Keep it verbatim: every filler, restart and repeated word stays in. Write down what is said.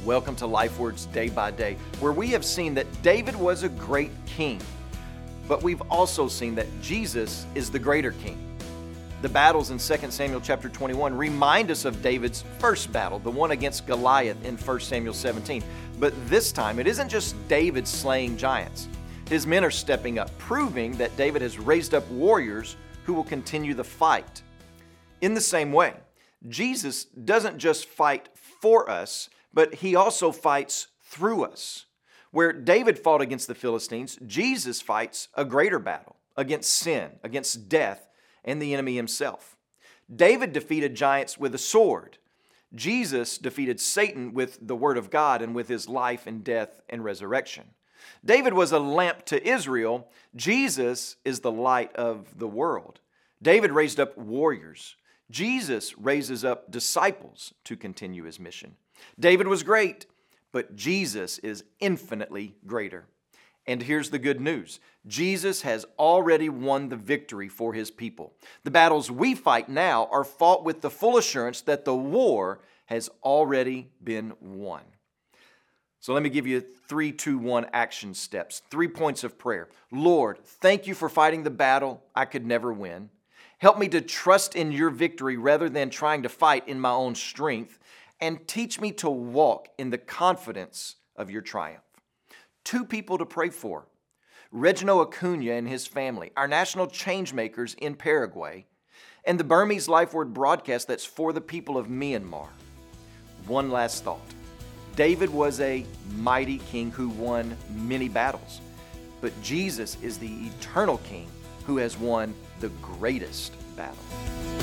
Welcome to Life Words Day by Day, where we have seen that David was a great king, but we've also seen that Jesus is the greater king. The battles in Second Samuel chapter twenty-one remind us of David's first battle, the one against Goliath in First Samuel seventeen. But this time, it isn't just David slaying giants. His men are stepping up, proving that David has raised up warriors who will continue the fight. In the same way, Jesus doesn't just fight for us, but he also fights through us. Where David fought against the Philistines, Jesus fights a greater battle against sin, against death, and the enemy himself. David defeated giants with a sword. Jesus defeated Satan with the word of God and with his life and death and resurrection. David was a lamp to Israel. Jesus is the light of the world. David raised up warriors. Jesus raises up disciples to continue his mission. David was great, but Jesus is infinitely greater. And here's the good news. Jesus has already won the victory for his people. The battles we fight now are fought with the full assurance that the war has already been won. So let me give you three, two, one action steps, three points of prayer. Lord, thank you for fighting the battle I could never win. Help me to trust in your victory rather than trying to fight in my own strength, and teach me to walk in the confidence of your triumph. Two people to pray for: Regino Acuna and his family, our national change makers in Paraguay, and the Burmese Life Word broadcast that's for the people of Myanmar. One last thought. David was a mighty king who won many battles, but Jesus is the eternal king who has won the greatest battle.